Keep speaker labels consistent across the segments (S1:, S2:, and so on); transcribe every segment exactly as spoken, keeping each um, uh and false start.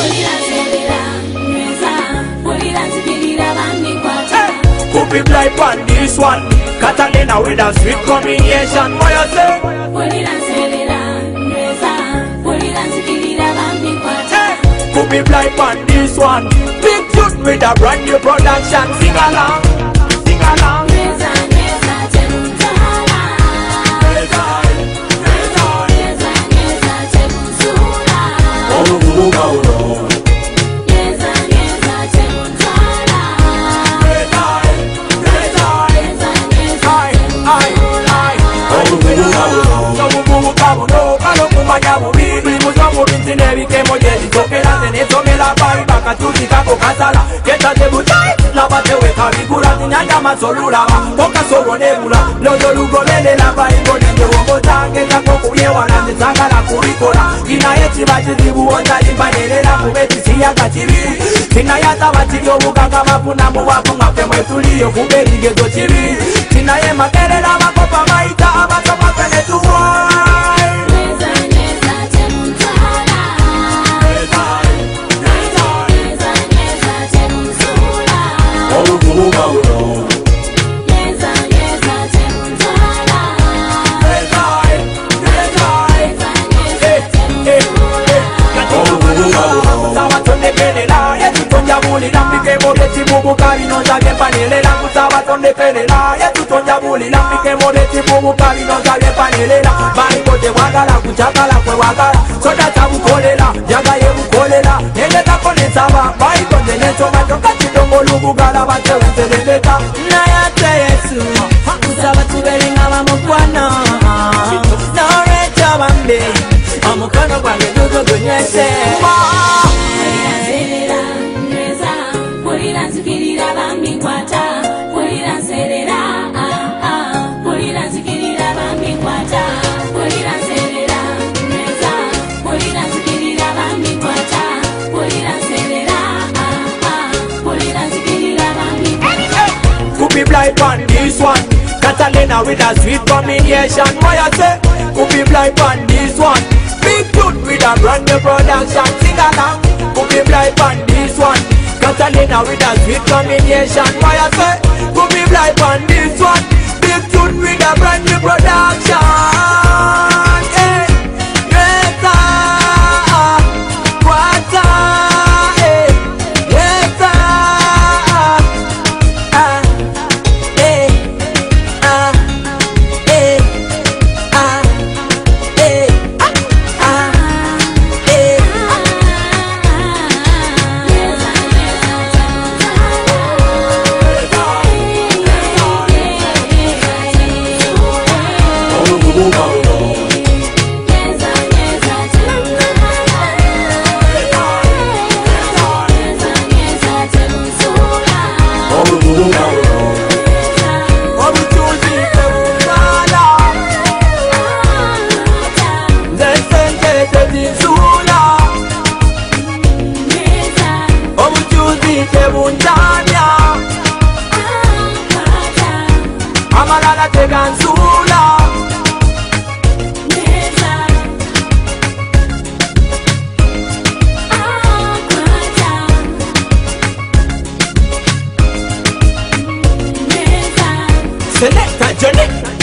S1: Could be blind on this one. Catalina with a sweet combination. What you say? Could be blind on this one. Big tune with a brand new production. Sing along, sing along.
S2: On this one, Catalina with a sweet combination. Why I say, could be blind on this one. Big tune with a brand new production. Sing along, could be blind on this one. Catalina with a sweet combination. Why I say, could be blind on this one. Big tune with a brand new production. Hey, yes, ah, what ah, hey, yes, ah, ah.
S1: Selecta Johnny.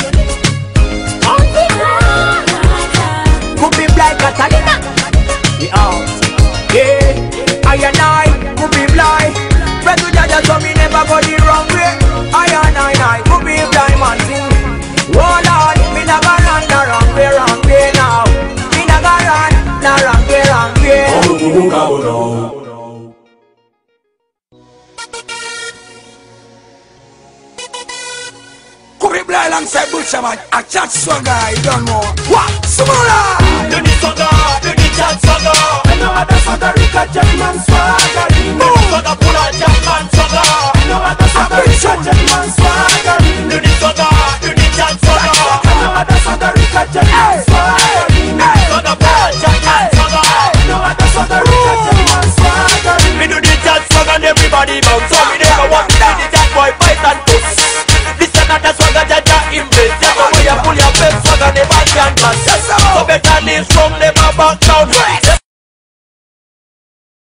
S1: Could be blind Catalina. We out. Yeah, I and I could be blind. But to judge us so me never go the wrong way. I and I, I could be blind man sing. Hold on, me never run the wrong way, wrong way now. Me never run the wrong way, wrong way. Oh, oh, oh, oh.
S2: Alongside Butcher man, a chat swagger, you don't know. What? Smaller!
S1: Do the swagger, do the chat swagger.
S2: I know how the swagger, Rika Jetman swagger.
S1: Do the swagger, pull out Jetman swagger.
S2: I know how the swagger, Rika Jetman swagger.
S1: Do the swagger, do the chat swagger.
S2: I know how the swagger, Rika Jetman swagger.
S1: Do the swagger, pull out Jetman swagger.
S2: I know how the swagger, Rika Jetman swagger.
S1: Me do the chat swagger and everybody bounce. So me never want to see the chat boy fight and push. That's swagger Jaja invest. Just the way you pull your best swagger never can pass. So better leave from them a back down.